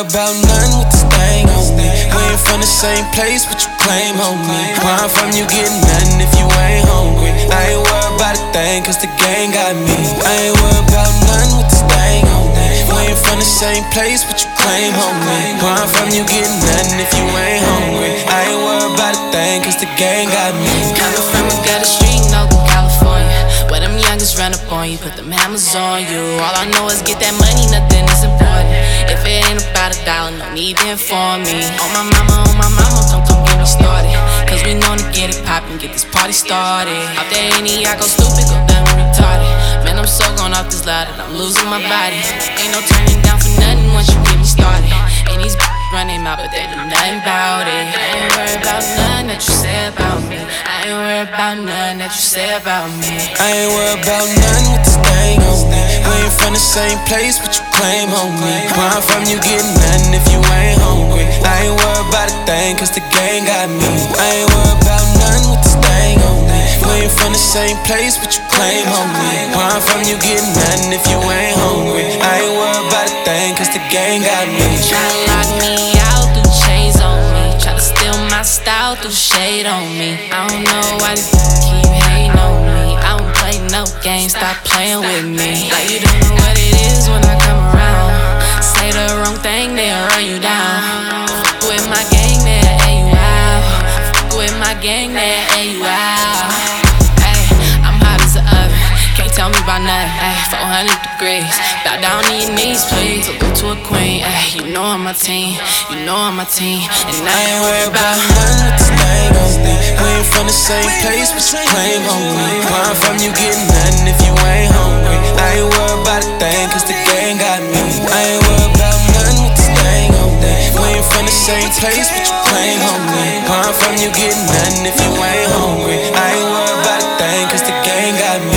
about nothing with this thing on me. We ain't from the same place, but you claim on me. Where I'm from, you get nothing if you ain't hungry. I ain't worried about a thing, cause the gang got me. I ain't worried about nothing with this thing on me. We ain't from the same place, but you claim on me. Where I'm from, you get nothing if you ain't hungry. I ain't worried about a thing, cause the gang got me. Coming from a gutter street in Oakland, California, where them youngest run up on you, put them hammers on you. All I know is get that money, nothing is important. If it ain't about a dollar, no need to inform me. On my mama, don't get me started. Cause we known to get it poppin', get this party started. Out there any, I go stupid, go dumb and retarded. Man, I'm so gone off this ladder, I'm losing my body. Ain't no turning down for nothing once you get me started. And these run their mouth, but they do nothing about it. I ain't worried about nothing that you say about me. I ain't worried about nothing that you say about me. I ain't worried about nothing with this thing on me. We ain't from the same place, but you claim on me. Where I'm from, you get nothing if you ain't hungry. I ain't worried about a thing, cause the gang got me. I ain't worried about nothing with this thing on me. We ain't from the same place, but you claim on me. Where I'm from, you get nothing if you ain't hungry. I ain't worried about a thing, cause the gang got me. Tryna lock me out through chains on me. Try to steal my style through shade on me. I don't know why they keep hating on me. I don't play no games, stop playing with me. Like you don't know what it is when I come around. Say the wrong thing, they'll run you down. Fuck with my gang, they'll air you out. Fuck with my gang, they'll air you out. Ay, I'm hot as an oven, can't tell me about nothing. Ay, 400 degrees, bow down on your knees, please. Look to a queen, ay, you know I'm my team, you know I'm my team. And I ain't worried about nothing with this thing on me. We ain't from the same place, but you claim on me. Where I'm from, you get nothing if you ain't hungry. I ain't worried about a thing, cause the gang got me. I ain't worried about nothing with this thing on me. We ain't from the same place, but you claim on me. Where I'm from, you get nothing if you ain't hungry. I ain't worried about a thing, cause the gang got me.